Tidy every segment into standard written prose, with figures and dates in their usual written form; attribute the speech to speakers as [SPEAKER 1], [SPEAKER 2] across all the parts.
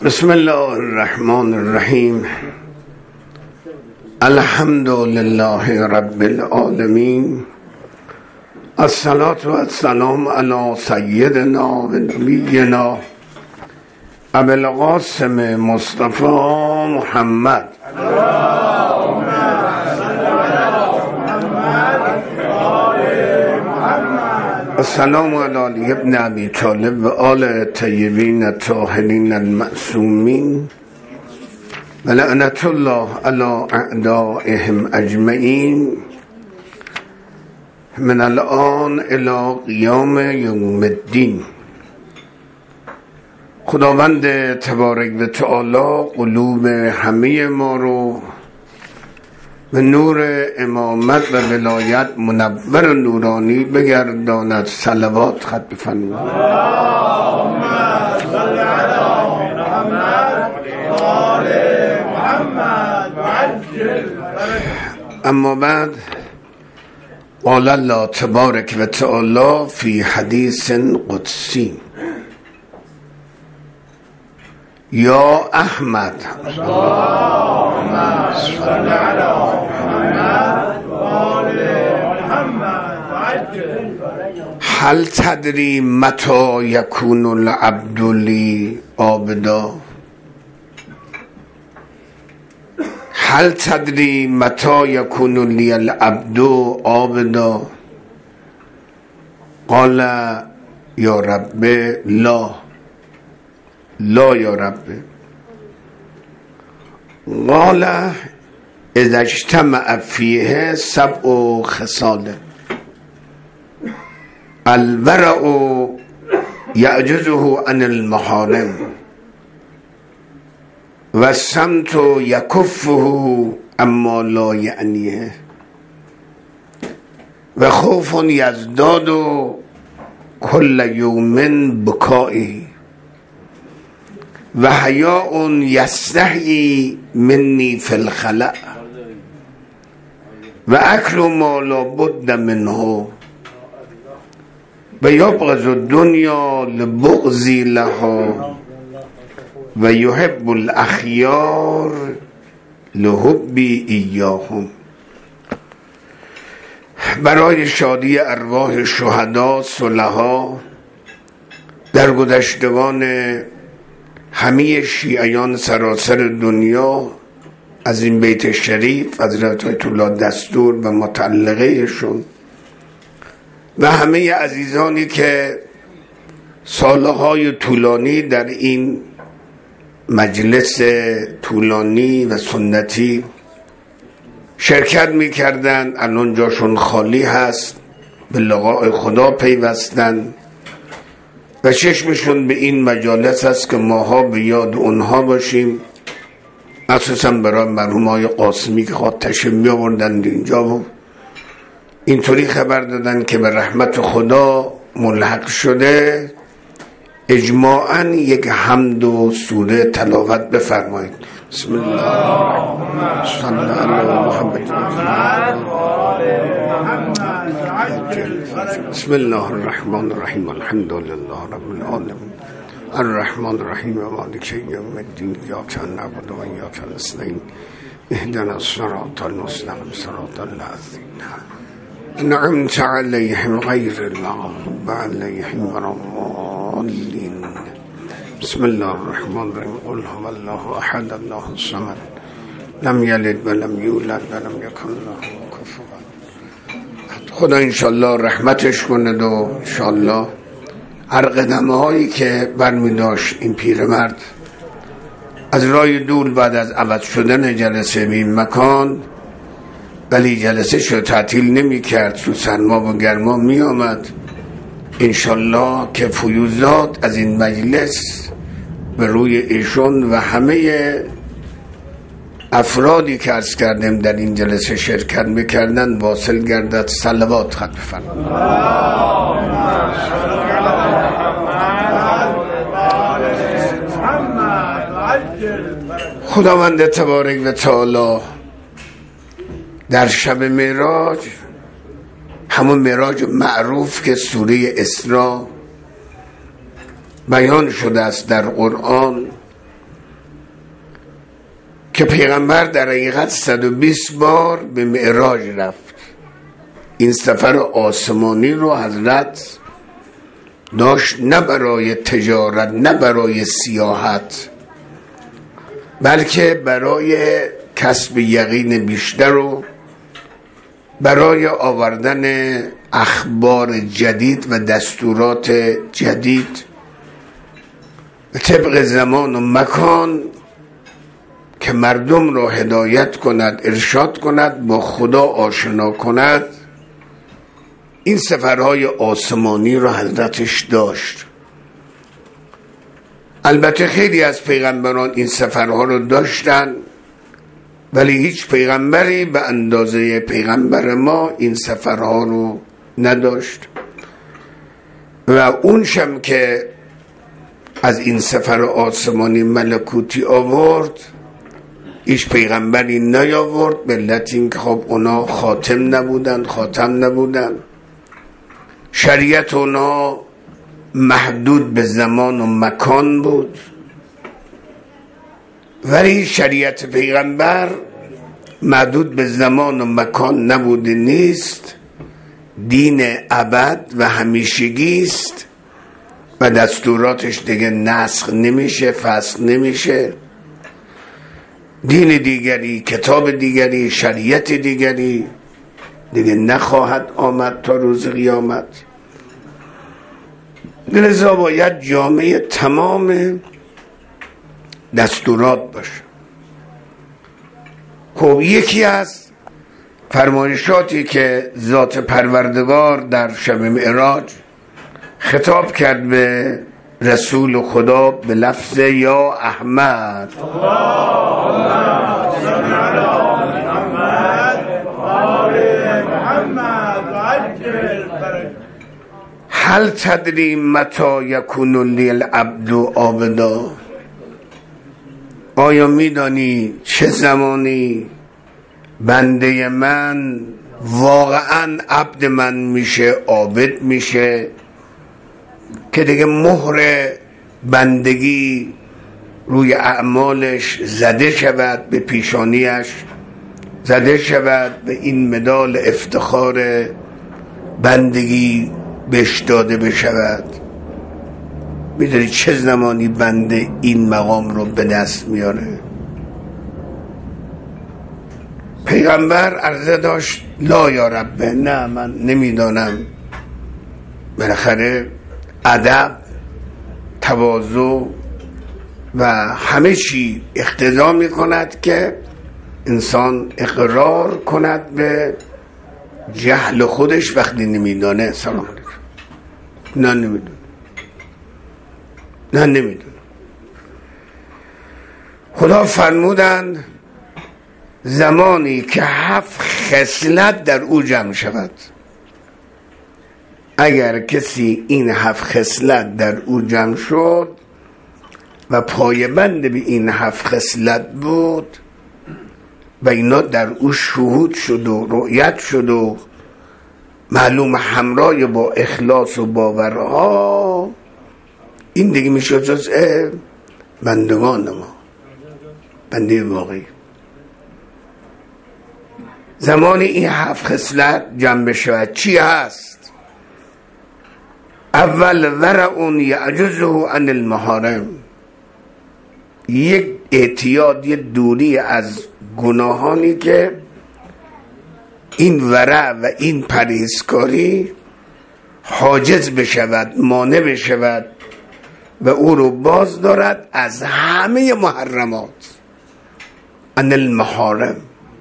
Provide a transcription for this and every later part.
[SPEAKER 1] بسم الله الرحمن الرحیم. الحمد لله رب العالمین. الصلاة و السلام علی سیدنا و نبینا ابی القاسم مصطفی محمد. السلام علی ابن ابی طالب و آل طیبین الطاهرین المعصومین و لعنت الله علی اعدائهم اجمعین من الان الی قیام یوم الدین. خداوند تبارک و تعالی قلوب همه ما رو به نور امامت و ولایت منور و نورانی بگرداند. صلوات خط بفرمایید. اللهم صل علی محمد و آل محمد وعجل. اما بعد، قال الله تبارک و تعالی فی حدیث قدسی: یا احمد اللهم صل علی محمد و آل محمد وعجل. هل تدری متى یکون العبد لی عابدا؟ هل تدری متى یکون لی العبد عابدا؟ قال یا رب لا یا رب. قال اذا اجتمع فیه سبع خصال: الورع یعجزه عن المحارم، و الصمت یکفه اما لا یعنیه، و خوف یزداد کل یوم بکایی، و حیاء یستحیی منی فی الخلأ، و اکل ما لا بد منه، و یبغض الدنیا لبغضی لها، و یحب الاخیار لحبی ایاهم. برای شادی ارواح شهدا، صلحا، درگذشتگان همه شیعیان سراسر دنیا از این بیت شریف، حضرت آیت الله دستور و متعلقهشون، و همه عزیزانی که سالهای طولانی در این مجلس طولانی و سنتی شرکت میکردن، الان جاشون خالی هست، به لقاء خدا پیوستن و چشمشون به این مجالس هست که ماها به یاد اونها باشیم. مخصوصا برای مرحوم های قاسمی که خواهد تشریف می آوردند اینجا و اینطوری خبر دادن که به رحمت خدا ملحق شده. اجماعاً یک حمد و سوره تلاوت بفرمایید. بسم الله الرحمن الرحیم. بسم الله الرحمن الرحیم. الحمد لله رب العالمین الرحمن الرحیم مالک یوم الدین. ایاک نعبد و ایاک نستعین. اهدنا الصراط المستقیم صراط الذین انعمت علیهم غیر المغضوب علیهم ولا الضالین. بسم الله الرحمن الرحیم. قل هو الله احد الله الصمد لم یلد ولم یولد ولم یکن له کفوا احد. خدا انشالله رحمتش کند و انشالله هر قدمه هایی که برمی داشت این پیرمرد از راه دور بعد از عوض شدن جلسه به این مکان، ولی جلسه شو تعطیل نمی کرد، تو سرما و گرما می آمد. انشالله که فیوزات از این مجلس به روی ایشون و همه افرادی که عرض کردیم در این جلسه شرکت میکردن واصل گردد. صلوات خط بفرمایید. خداوند تبارک و تعالی در شب معراج، همون معراج معروف که سوره اسراء بیان شده است در قرآن، که پیغمبر در حقیقت 120 بار به معراج رفت. این سفر آسمانی رو حضرت داشت نه برای تجارت، نه برای سیاحت، بلکه برای کسب یقین بیشتر و برای آوردن اخبار جدید و دستورات جدید طبق زمان و مکان که مردم را هدایت کند، ارشاد کند، با خدا آشنا کند. این سفرهای آسمانی را حضرتش داشت. البته خیلی از پیغمبران این سفرها رو داشتن، ولی هیچ پیغمبری به اندازه پیغمبر ما این سفرها رو نداشت و اون شم که از این سفر آسمانی ملکوتی آورد هیچ پیغمبری نیاورد، به علت این که خب اونا خاتم نبودن، شریعت اونا محدود به زمان و مکان بود، ولی شریعت پیغمبر محدود به زمان و مکان نبوده نیست. دین ابد و همیشگی است و دستوراتش دیگه نسخ نمیشه، فسخ نمیشه. دین دیگری، کتاب دیگری، شریعت دیگری دیگه نخواهد آمد تا روز قیامت. لذا باید جامعه تمام دستورات باشه. خب یکی از فرمایشاتی که ذات پروردگار در شب معراج خطاب کرد به رسول خدا به لفظ یا احمد، هل تدری متی یکون لی العبد عابدا، آیا میدانی چه زمانی بنده من واقعا عبد من میشه، عابد میشه، که دیگه مهر بندگی روی اعمالش زده شود، به پیشانیش زده شود، به این مدال افتخار بندگی بهش داده بشود. میدونی چه زمانی بنده این مقام رو به دست میاره؟ پیغمبر عرضه داشت لا یا ربه، نه من نمیدانم. بالاخره ادب، تواضع و همه چی اقتضا میکند که انسان اقرار کند به جهل خودش وقتی نمیدانه. سلام علیکم. نه نمیدونه. خدا فرمودند زمانی که 7 خصلت در او جمع شود، اگر کسی این 7 خصلت در او جمع شد و پایبند به این 7 خصلت بود و اینا در او شهود شد و رؤیت شد و معلوم همراه با اخلاص و باورها، این دیگه میشه جزء بندگان ما، بنده واقعی. زمان این 7 خصلت جمع شود چی هست؟ اول ورع یعجزه عن المحارم، یک اعتیاد، یک دوری از گناهانی که این ورع و این پرهیزکاری حاجز بشود، مانع بشود و او رو باز دارد از همه محرمات. عن المحارم،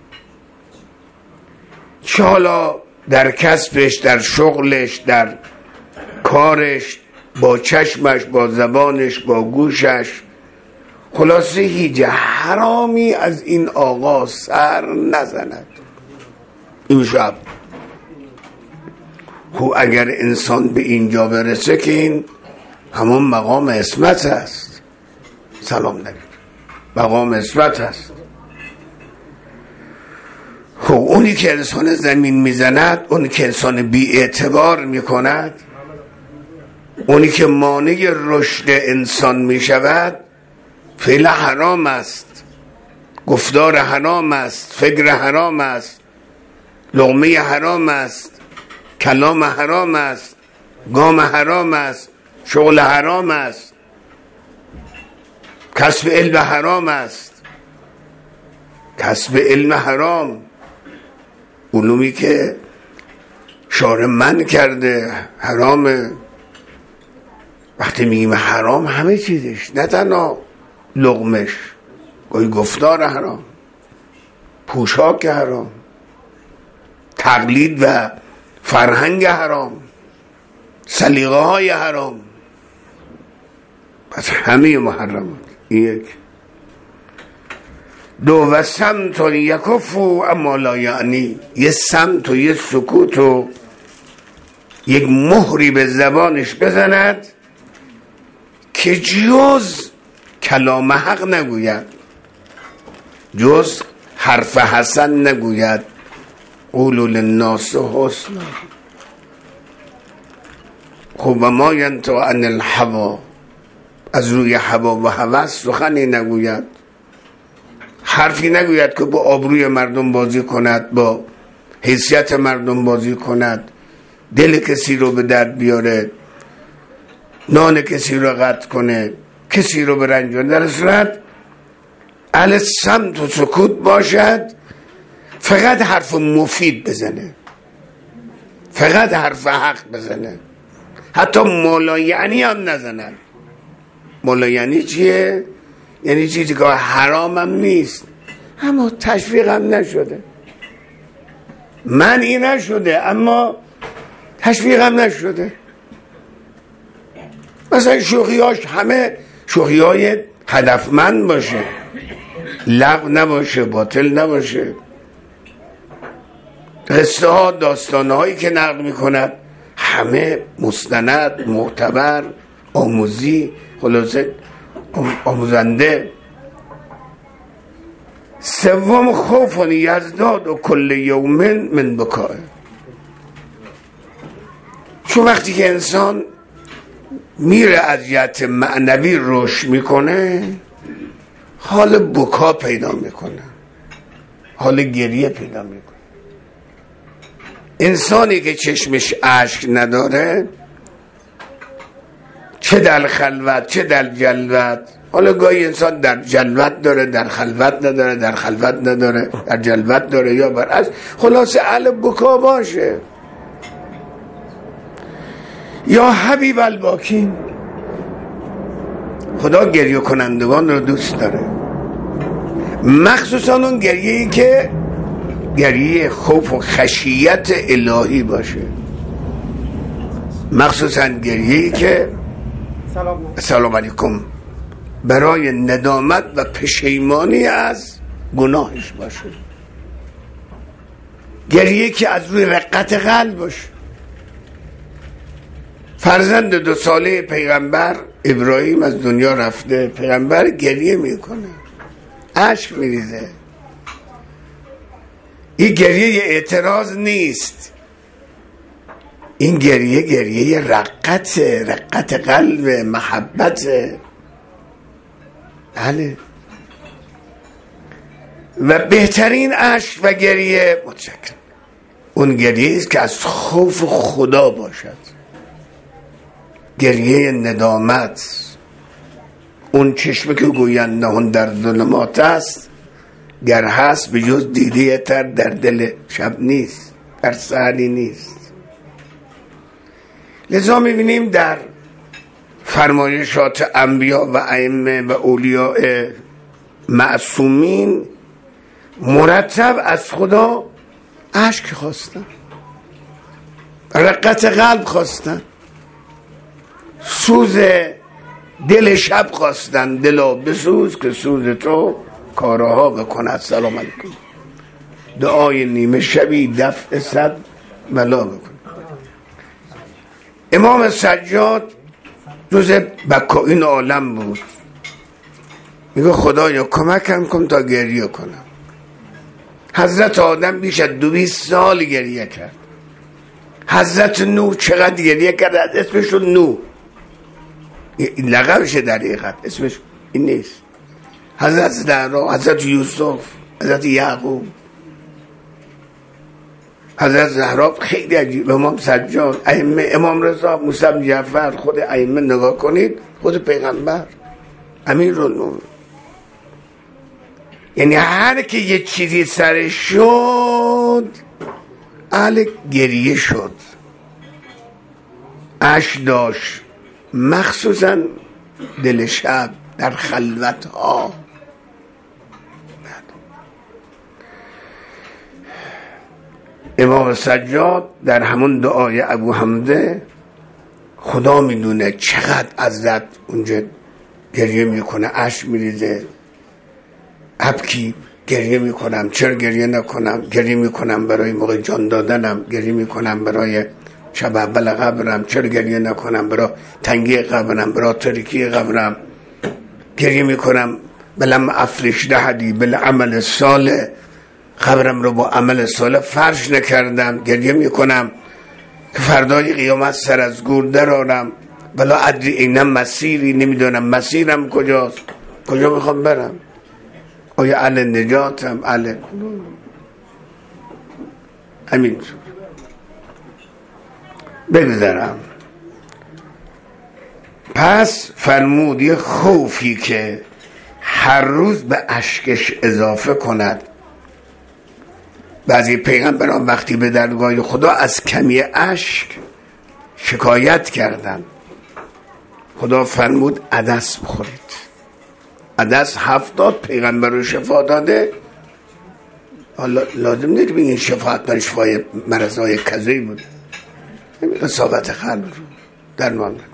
[SPEAKER 1] چه حالا در کسبش، در شغلش، در کارش، با چشمش، با زبانش، با گوشش، خلاصه هیچ حرامی از این آقا سر نزند. این شب خب اگر انسان به اینجا برسه که این همون مقام عصمت است. سلام علیکم. مقام عصمت است. خب اونی که انسان زمین میزند، اونی که انسان بی اعتبار میکند، اونی که مانع رشد انسان میشود، فعل حرام است. گفتار حرام است، فکر حرام است، لقمه حرام است، کلام حرام است، گام حرام است، شغل حرام است، کسب علم حرام است. کسب علم حرام، علومی که شارع منع کرده حرامه. وقتی میگیم حرام همه چیزش، نه تنها لقمش، گاهی گفتار حرام، پوشاک حرام، تقلید و فرهنگ حرام، سلیقه های حرام، پس همه محرمات. یک. دو و سمت یکفو اما لا یعنی، یه سمت و یه سکوت و یک مهری به زبانش بزند که جز کلام حق نگوید، جز حرف حسن نگوید. قولوا للناس حسنا. خب ما ینطق عن الهوی، از روی هوا و هوس سخنی نگوید، حرفی نگوید که با آبروی مردم بازی کند، با حیثیت مردم بازی کند، دل کسی رو به درد بیاره، نان کسی رو قطع کنه، کسی رو به رنجونه. در صورت اهل صمت و سکوت باشد، فقط حرف مفید بزنه، فقط حرف حق بزنه، حتی مولا یعنی هم نزنن. مولا یعنی چیه؟ یعنی چیزی که حرام هم نیست اما تشویق هم نشده، منعی نشده اما تشویق هم نشده. مثلا شوخیاش همه شوخیای هدفمند باشه، لغو نباشه، باطل نباشه. قصه ها، داستانه هایی که نقل میکند همه مستند، معتبر، آموزی، خلاصه آموزنده. سوم خوف یزداد و کل یوم من بکاه. چون وقتی که انسان میره از جهت معنوی رشد میکنه، حال بکا پیدا میکنه، حال گریه پیدا میکنه. انسانی که چشمش اشک نداره، چه در خلوت چه در جلوت، حالا گاهی انسان در جلوت داره، در خلوت نداره، در خلوت نداره، در جلوت داره یا برعکس، خلاصه اهل بکا باشه. یا حبیب الباکین، خدا گریه کنندگان رو دوست داره، مخصوصا اون گریه‌ای که گریه خوف و خشیت الهی باشه، مخصوصا گریه‌ای که سلام علیکم برای ندامت و پشیمانی از گناهش باشه، گریه‌ای که از روی رقت قلب باشه. فرزند 2 ساله پیغمبر ابراهیم از دنیا رفته، پیغمبر گریه میکنه، اشک میریزه. این گریه اعتراض نیست، این گریه رقت قلب، محبت. بله. و بهترین اشک و گریه متشکرم اون گریه است که از خوف خدا باشد، گریه ندامت. اون چشمه که گویند نهان در ظلمات است، گر هست به جز دیده تر در دل شب نیست، در سحری نیست. لذا میبینیم در فرمایشات انبیا و ائمه و اولیاء معصومین مرتب از خدا اشک خواستن، رقت قلب خواستن، سوز دل شب خواستن. دلا بسوز که سوز تو کارها بکند. سلام علیکم. دعای نیمه شبی دفع 100 بلا بکن. امام سجاد جز بکائین عالم بود، میگه خدایا کمکم کن تا گریه کنم. حضرت آدم بیش از 200 سال گریه کرد. حضرت نوح چقدر گریه کرد، اسمش نوح، این لقبشه در حقیقت، اسمش این نیست. حضرت زهرا، حضرت یوسف، حضرت یعقوب. حضرت زهرا خیلی عجیب، امام سجاد، ائمه، امام رضا، موسی بن جعفر، خود ائمه نگاه کنید، خود پیغمبر، امیرالمومنین. یعنی هر که یه چیزی سرش شد اهل گریه شد، اشک داشت، مخصوصا دل شب در خلوت ها. امام سجاد در همون دعای ابو حمزه خدا میدونه چقدر عزت اونجا گریه میکنه، اشک میریزه، ابکی گریه میکنم، چرا گریه نکنم، گریه میکنم برای موقع جان دادنم، گریه میکنم برای شب اول قبرم، چرا گریه نکنم برای تنگی قبرم، برای تاریکی قبرم، گریه میکنم بلم افرش دهدی بالعمل صالح، قبرم رو با عمل صالح فرش نکردم، گریه میکنم که فردای قیامت سر از گور درارم، بلا ادری اینم مسیری، نمیدونم مسیرم کجاست، کجا میخوام برم، آیا اهل نجاتم، اهل همین بگذارم. پس فرمود یه خوفی که هر روز به اشکش اضافه کند. بعضی پیغمبران وقتی به درگاه خدا از کمی اشک شکایت کردن، خدا فرمود عدس بخورید. عدس 70 پیغمبر رو شفا داده. حالا لازم نیست بگین شفاعت برای شفای مرضای کذایی بود، اصابت قلب رو درمان نکن.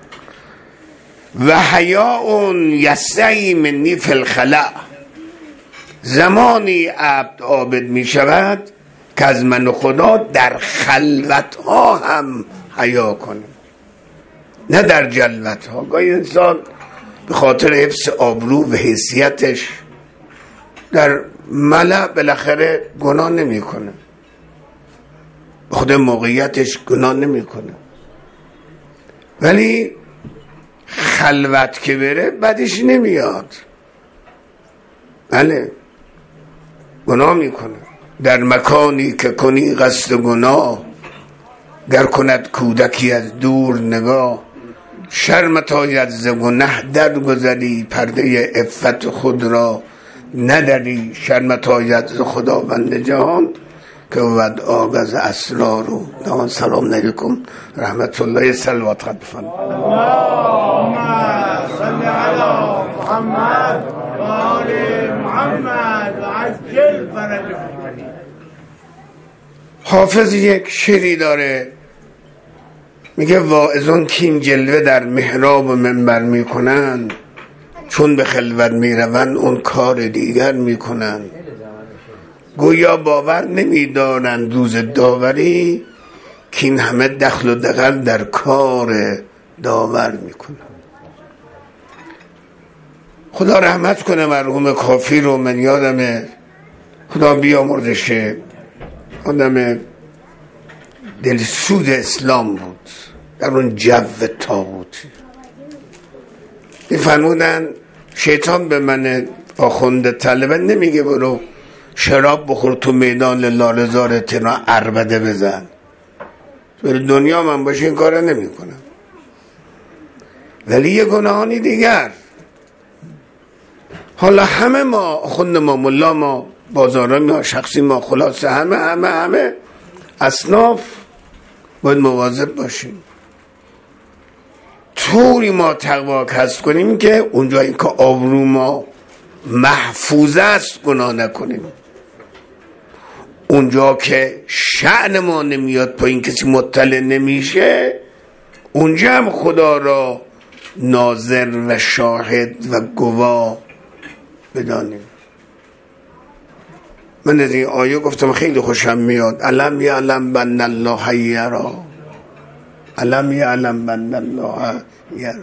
[SPEAKER 1] و حیاء یستحی منی فی الخلاء، زمانی عبد عابد می شود که از من و خدا در خلوت ها هم حیا کنه، نه در جلوت ها. گاهی انسان به خاطر حفظ آبرو و حیثیتش در ملأ بالاخره گناه نمی کنه، خود موقعیتش گناه نمی کنه، ولی خلوت که بره بدش نمیاد، بله گناه میکنه. در مکانی که کنی قصد گناه، گر کند کودکی از دور نگاه، شرمت آید ز گنه در گذری، پرده عفت خود را نداری، شرمت آید ز خداوند جهان که بود آغاز اسرار و دوان. سلام علیکم رحمت الله، صلوات خط بفرمایید.
[SPEAKER 2] اللهم صل علی محمد و آل محمد و عجل فرجهم.
[SPEAKER 1] حافظ یک شعری داره میگه واعظان که این جلوه در محراب و منبر میکنن، چون به خلوت میروند اون کار دیگر میکنن. گویا باور نمیدارند روز داوری، که این همه دخل و دغل در کار داور میکنن. خدا رحمت کنه مرحوم کافی رو، من یادمه خدا بیامرزشه، آدم دلسوز اسلام بود در اون جو طاغوتی. فرمودن شیطان به من آخونده طلبه نمیگه برو شراب بخور تو میدان لاله‌زار تهران عربده بزن، برای دنیا من باشه این کار نمی کنم. ولی یه گناهانی دیگر، حالا همه ما، آخوند ما، ملا ما، بازاران ما، شخصی ما، خلاصه همه اصناف باید مواظب باشیم، طوری ما تقوا کسب کنیم که اونجایی که آبرو ما محفوظ است گناه نکنیم، اونجا که شأن ما نمیاد پایین، کسی مطلع نمیشه، اونجا هم خدا را ناظر و شاهد و گواه بدانیم. من از این آیه گفتم خیلی خوشم میاد، الم یعلم بان الله یرا، الم یعلم بان الله یرا.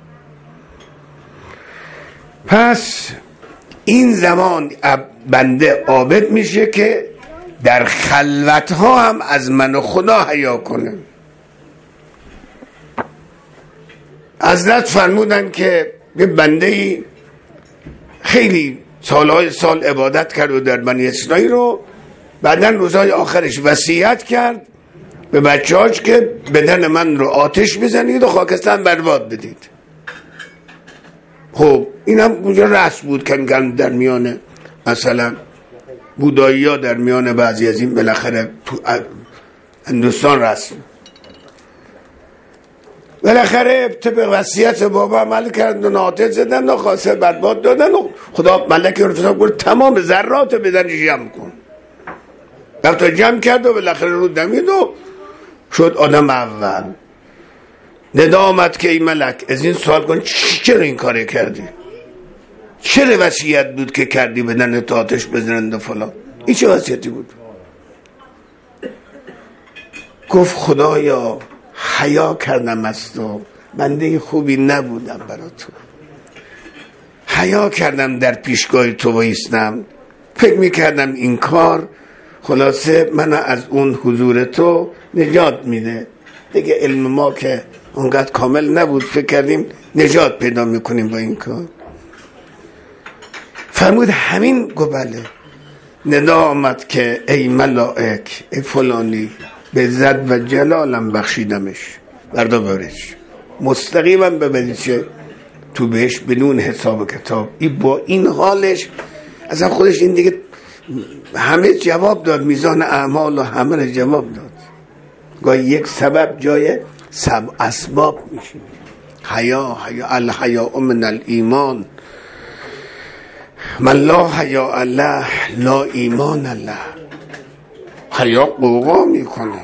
[SPEAKER 1] پس این زمان بنده عابد میشه که در خلوت ها هم از من و خدا حیا کنه. حضرت فرمودن که یه بنده خیلی سالهای سال عبادت کرد و در بنی اسرائیل رو بعداً روزهای آخرش وصیت کرد به بچه‌هاش که بدن من رو آتش بزنید و خاکستر برباد بدید. خب این هم اونجا رسم بود که در میان مثلا بودایی ها، در میان بعضی از این بالاخره تو هندوستان رسم. بالاخره طبق وصیت بابا عمل کردن و آتش زدن و خاصه برباد دادن و خدا ملک رو گفت تمام ذرات بدن جمع کن. رفت جمع کرد و بالاخره رو دمید و شد آدم اول. ندا آمد که ای ملک از این سوال کن چرا این کاره کردی؟ چرا وصیت بود که کردی بدن تا آتش بزنند و فلان؟ این چه وصیتی بود؟ گفت خدایا حیا کردم از تو، بنده خوبی نبودم برا تو، حیا کردم در پیشگاه تو بایستم، فکر میکردم این کار خلاصه من از اون حضور تو نجات میده. دیگه علم ما که اونقدر کامل نبود، فکر کردیم نجات پیدا میکنیم با این کار. فرمود همین گو بله. ندا آمد که ای ملائک ای فلانی به عزت و جلالم بخشیدمش، بردا ببرش مستقیما ببریشه تو بهش بدون حساب کتاب. این با این حالش اصلا خودش این دیگه همه جواب داد، میزان اعمال و همه جواب داد. گاهی یک سبب جای اسباب میشه. حیا الحیا من الایمان، من لا حیا الله لا ایمان الله. حیا قوقا میکنه.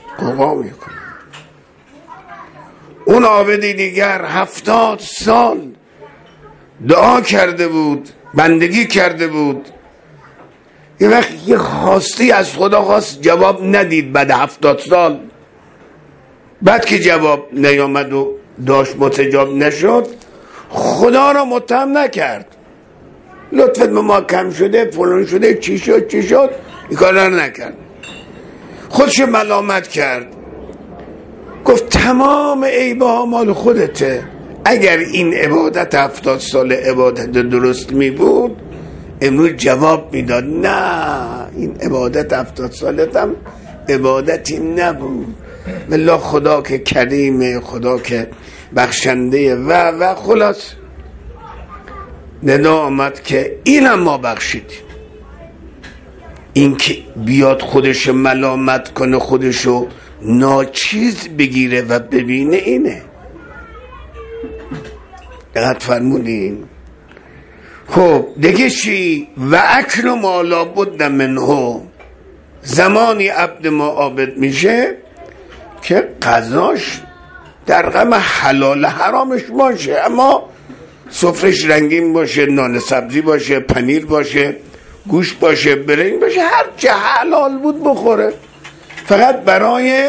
[SPEAKER 1] اون عابدی دیگر 70 سال دعا کرده بود، بندگی کرده بود، یه وقت یه خواستی از خدا خواست، جواب ندید. بعد 70 سال بعد که جواب نیامد و داشت متجاب نشد، خدا را متهم نکرد. لطفت به ما کم شده، فلان شده، چی شد، این کار را نکرد. خودش ملامت کرد، گفت تمام عیب‌ها مال خودته. اگر این عبادت 70 سال عبادت درست می بود امروز جواب میداد نه این عبادت 70 سالتم عبادتی نبود. والله خدا که کریمه، خدا که بخشنده و خلاص. ندا آمد که اینم ما بخشیدیم. این که بیاد خودش ملامت کنه، خودشو ناچیز بگیره و ببینه، اینه. دقت فرمودین؟ خب دیگه چی؟ و اکل ما لا بد منه. زمانی عبد ما عابد میشه که قضاش در غم حلال حرامش باشه، اما سفرش رنگین باشه، نان سبزی باشه، پنیر باشه، گوشت باشه، برنج باشه، هر چه حلال بود بخوره، فقط برای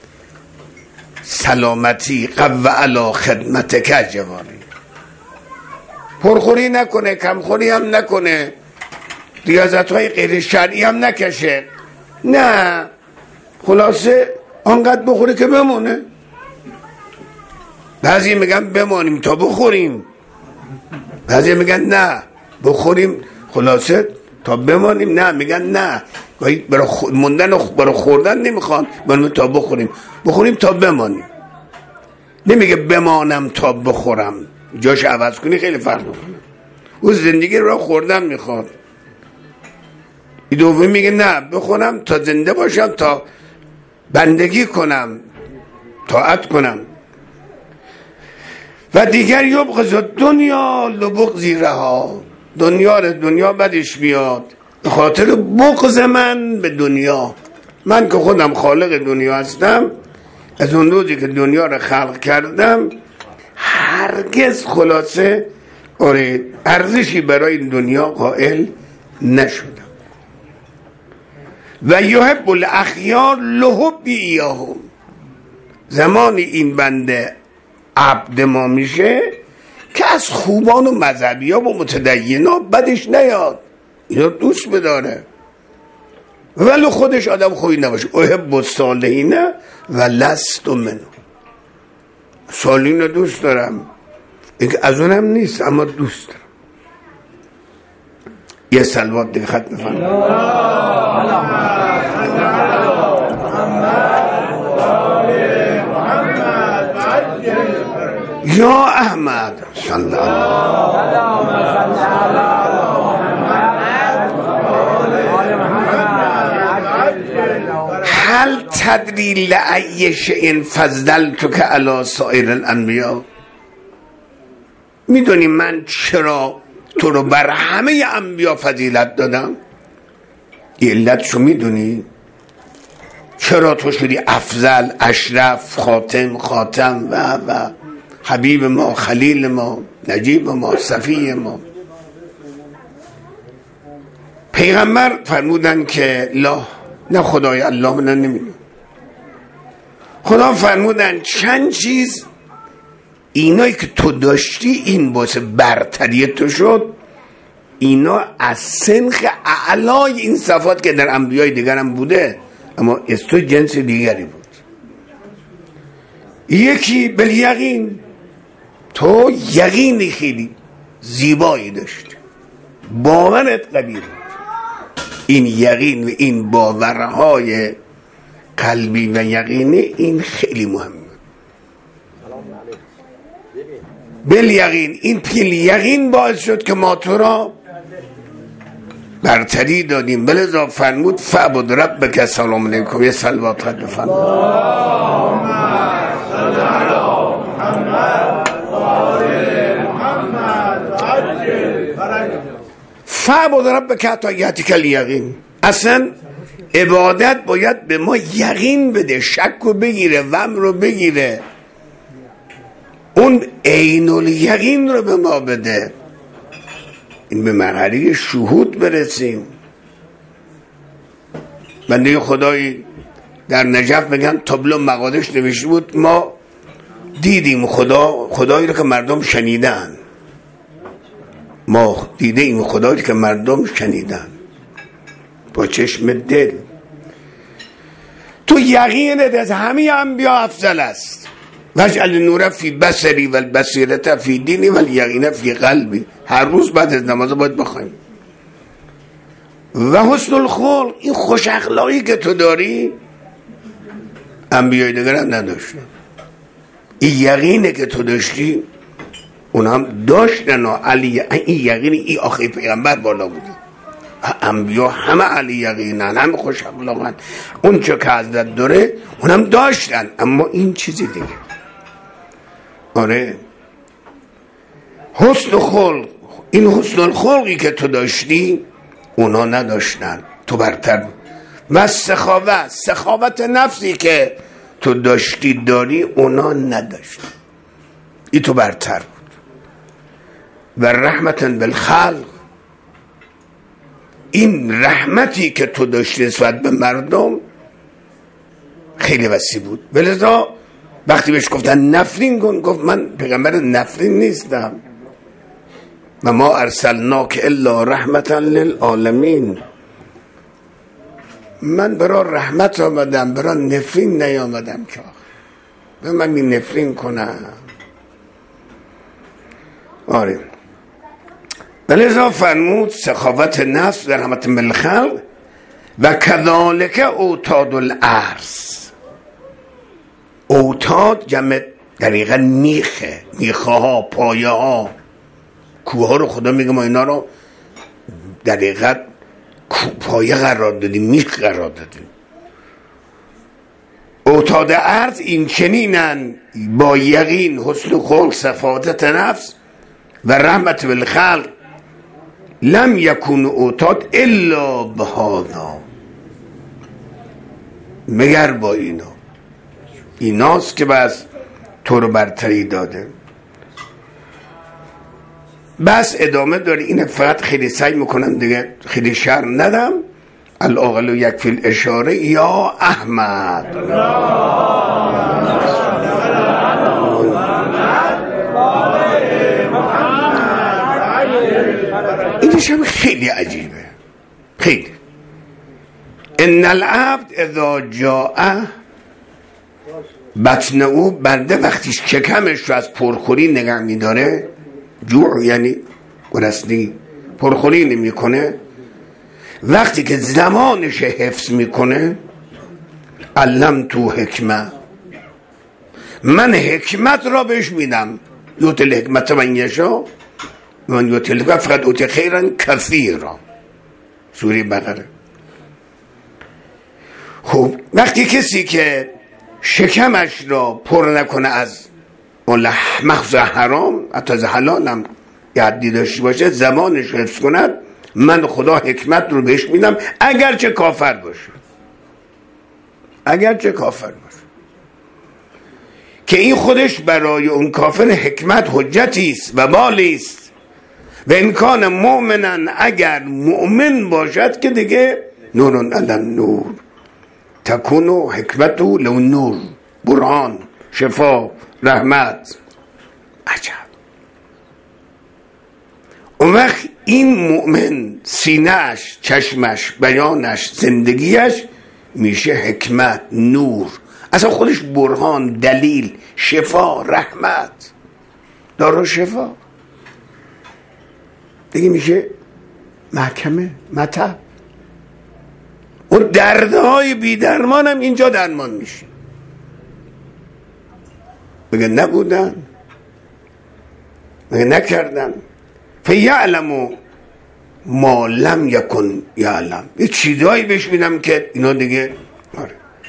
[SPEAKER 1] سلامتی. قو علی خدمتک جوانی، پرخوری نکنه، کمخوری هم نکنه، ریاضت‌های غیر شرعی هم نکشه، نه خلاصه آنقدر بخوره که بمونه. بعضی میگن بمانیم تا بخوریم، بعضی میگن نه بخوریم خلاصه تا بمانیم، نه میگن نه برای موندن و برای خوردن نمیخوان، بمانیم تا بخوریم تا بمانیم. نمیگه بمانم تا بخورم، جاش عوض کنی خیلی فرق میکنه. او زندگی رو خوردن میخواد. این دومی میگه نه بخورم تا زنده باشم، تا بندگی کنم، طاعت کنم. و دیگر یبغض دنیا لبغضی رها، دنیا بدش میاد به خاطر بغض من به دنیا. من که خودم خالق دنیا هستم، از اون روزی که دنیا رو خلق کردم هرگز خلاصه ارزشی برای دنیا قائل نشدم. و یحب الاخیار لحبی ایاهم. زمانی این بنده عبد ما میشه که از خوبان و مذهبی ها و متدینا بدش نیاد، اینا دوست بداره، ولی خودش آدم خوبی نباشه. احب الصالحین و لست منهم. صالحین دوست دارم، این از اونم نیست اما دوست دارم. یه صلوات دیگه ختم بفرمایید. یا احمد صلی هل تدری لأی شیء فضلتک علی سایر الانبیاء؟ میدونی من چرا تو رو بر همه انبیا فضیلت دادم؟ یه علتشو میدونی؟ چرا تو شدی افضل، اشرف، خاتم و حبیب ما، خلیل ما، نجیب ما، صفی ما. پیغمبر فرمودن که لا، نه خدای الله من نمیدونم، خدا فرمودن چند چیز اینایی که تو داشتی این باعث برتری تو شد، اینا از سنخ اعلای این صفات که در انبیای دیگر هم بوده اما از تو جنس دیگری بود. یکی بالیقین، تو یقین خیلی زیبایی داشتی، باورت قوی بود. این یقین و این باورهای قلبی و یقینی این خیلی مهمه. بالیقین، این پیل یقین باعث شد که ما تو را برتری دادیم. بلذا فرمود فعبد ربک. سلام علیکم. یه صلوات خط بفرمایید. فعبد ربک حتی یأتیک الیقین. اصلا عبادت باید به ما یقین بده، شک رو بگیره، وهم رو بگیره، اون عین الیقین رو به ما بده. این به مرحله شهود برسیم. بنده خدایی در نجف میگن تابلو مقادش نوشته بود، ما دیدیم خدایی رو که مردم شنیدن، ما دیدیم خدایی که مردم شنیدن با چشم دل. تو یقینت از همه انبیا افضل است. وجعل نور فی بصری و البصیرة فی دینی و الیقین فی قلبی. هر روز بعد از نماز باید بخوایم. و حسن الخلق، این خوش اخلاقی که تو داری انبیای دیگر هم نداشتن. این یقینه که تو داشتی اون هم داشتن. این یقینی این آخری پیغمبر بالا بوده، انبیا همه علی یقینن، همه خوش اخلاقن، اون چه که حضرت داره اون هم داشتن، اما این چیزی دیگه. آره حسن خلق، این حسن الخلقی که تو داشتی اونا نداشتن، تو برتر. و سخاوت نفسی که تو داشتی داری اونا نداشتن، این تو برتر بود. و رحمتا بالخلق، این رحمتی که تو داشتی نسبت به مردم خیلی وسیع بود. ولذا وقتی بهش گفتن نفرین کن، گفت من پیغمبر نفرین نیستم و ما ارسلناک الا رحمتا للعالمین. من برای رحمت آمدم، برای نفرین نیامدم که به من می نفرین کنم. آره ولذا فرمود سخاوت نفس در رحمت بالخلق و کذالک اوتاد الارض. اوتاد جمع دقیقا میخه ها، پایه ها، کوه ها رو خدا میگه ما اینا رو دقیقا پایه قرار دادیم، میخ قرار دادیم. اوتاد ارض این چنینن با یقین، حسن خلق، صفات نفس و رحمت بالخلق. لم یکون اوتاد الا بهذا، مگر با ایناست که بس تو رو برتری داده. بس ادامه داره. این فقط خیلی سعی میکنم دیگه خیلی شر ندم. الاقل یکفی الاشاره یا احمد. اینش هم خیلی عجیبه، خیلی. ان العبد اذا جاء بطن او، بنده وقتی شکمش رو از پرخوری نگه میداره، جوع یعنی گرسنگی، پرخوری نمیکنه، وقتی که زمانش حفظ میکنه علم تو حکمه، من حکمت را بهش میدم. یوتل حکمت من یشا من یوتل حکمت فقط اوتی خیرن کثیرا، سوره بقره. خب وقتی کسی که شکمش را پر نکنه از مخزو حرام، حتی از حلال هم یادی داشته باشه، زمانش حفظ کند، من خدا حکمت رو بهش میدم، اگرچه کافر باشه، اگرچه کافر باشه، که این خودش برای اون کافر حکمت حجتی است و بالی است. و امکان مؤمنن، اگر مؤمن باشد که دیگه نورن علم نور تکونو حکمتو لو نور، برهان، شفا، رحمت. عجب. اون وقت این مؤمن سینه‌اش، چشمش، بیانش، زندگیش میشه حکمت، نور، اصلا خودش برهان، دلیل، شفا، رحمت، دارو شفا، دیگه میشه محکمه، مطب. اون دردهای بی درمان هم اینجا درمان میشه. بگه نبودن، بگه نکردن. فیعلمو ما لم یکن یعلم، یه چیزایی بهش میدم که اینا دیگه آره.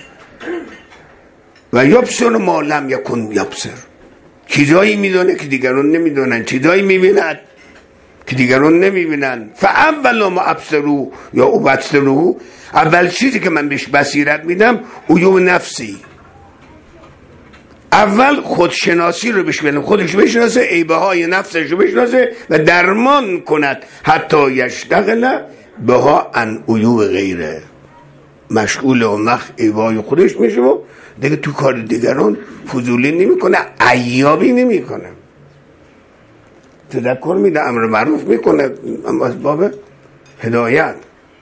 [SPEAKER 1] و یبصر ما لم یکن یبصر، چیزایی میدونه که دیگران نمیدونن، چیزایی میبیند که دیگران نمیبینن. فاول ما ابصرو یا ابصرو، اول چیزی که من بهش بصیرت میدم عیوب نفسی، اول خودشناسی رو بهش بدم، خودش بشناسه، عیبه های نفسش رو بشناسه و درمان کند، حتی یشتغل بها عن عیوب غیره، مشغول و مخ عیبای خودش میشه و دیگه تو کار دیگران فضولی نمیکنه، عیابی نمیکنه، تذکر میده، امر معروف میکنه، اما از باب هدایت.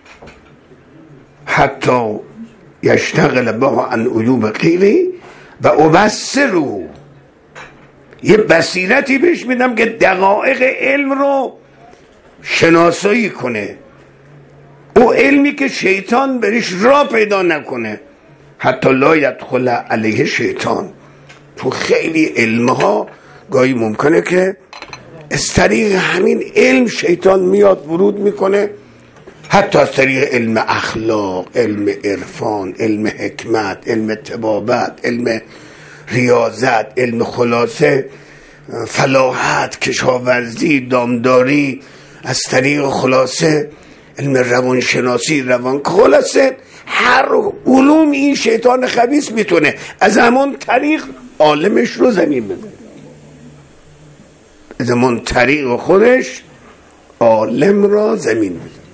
[SPEAKER 1] حتی یشتغل بها عن عیوب غیره و ابصرو، یه بصیرتی بهش میدم که دقایق علم رو شناسایی کنه، او علمی که شیطان برش را پیدا نکنه. حتی لا یدخل علیه شیطان، تو خیلی علمها گاهی ممکنه که از طریق همین علم شیطان میاد ورود میکنه، حتی از طریق علم اخلاق، علم عرفان، علم حکمت، علم طبابت، علم ریاضت، علم خلاصه، فلاحت، کشاورزی، دامداری، از طریق خلاصه علم روانشناسی، خلاصه هر علوم این شیطان خبیث میتونه از همون طریق عالمش رو زمین بده، از همون طریق خودش عالم را زمین بده.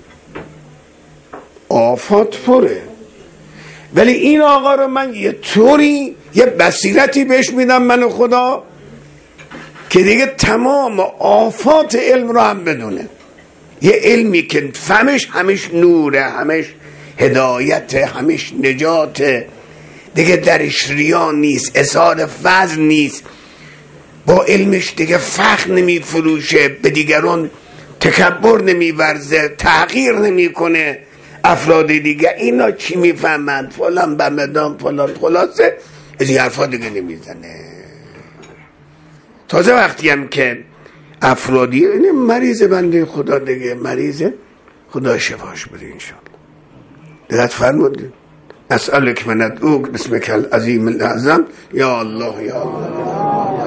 [SPEAKER 1] آفات پره، ولی این آقا رو من یه طوری یه بصیرتی بهش میدم من خدا که دیگه تمام آفات علم رو هم بدونه، یه علمی که فهمش همش نوره، همش هدایت، همش نجات، دیگه درش ریا نیست، اظهار فضل نیست، با علمش دیگه فخر نمی فروشه، به دیگران تکبر نمی ورزه، تحقیر نمی کنه افراد دیگه. اینا چی میفهمند؟ فلان بمدان فلان، خلاصه از این حرفا دیگه نمیزنه. تازه وقتی هم که افرادی این مریض بنده خدا دیگه مریضه، خدا شفاش بده انشاءالله. دقت فرمودید. اسألک من ادعوک بسمک العظیم الاعظم، یا الله یا الله.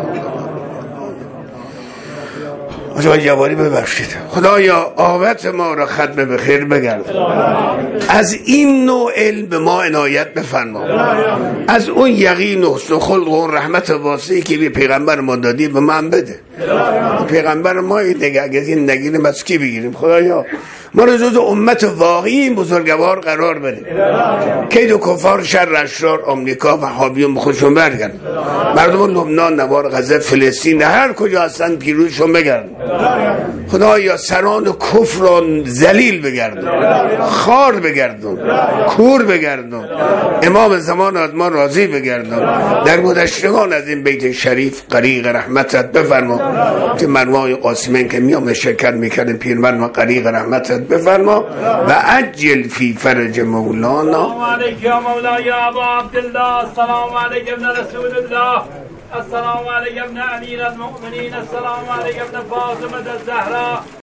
[SPEAKER 1] آجا جواری ببخشید. خدایا عاقبت ما را ختم به خیر بگرد، از این نوع علم به ما عنایت بفرما، از اون یقین و حسن خلق و رحمت واسعی که به پیغمبر ما دادی به من بده. پیغمبر ما دیگه اگه این نگیریم از کی بگیریم؟ خدایا ما رو جز امت واقعی بزرگوار قرار بده، کید و کفار، شر اشرار آمریکا و حابیون خودشون برگرد، مردم لبنان، نوار، غزه، فلسطین، هر کجا هستن پیروزشون بگرد. خدایا سران کفر را ذلیل بگردون، خار بگردون، کور بگردون، امام زمان از ما راضی بگردون، در گذشتگان از این بیت شریف غریق رحمتت بفرما. که مرمای قاسمین که میام شرکت میکردیم پیرمرد و قریق رحمتت بفرما و عجل فی فرج مولانا.
[SPEAKER 3] السلام علیک یا مولا یا ابا عبدالله، السلام علیک ابن رسول الله، السلام علیک ابن امیر المؤمنین، السلام علیک ابن فاطمه الزهرا.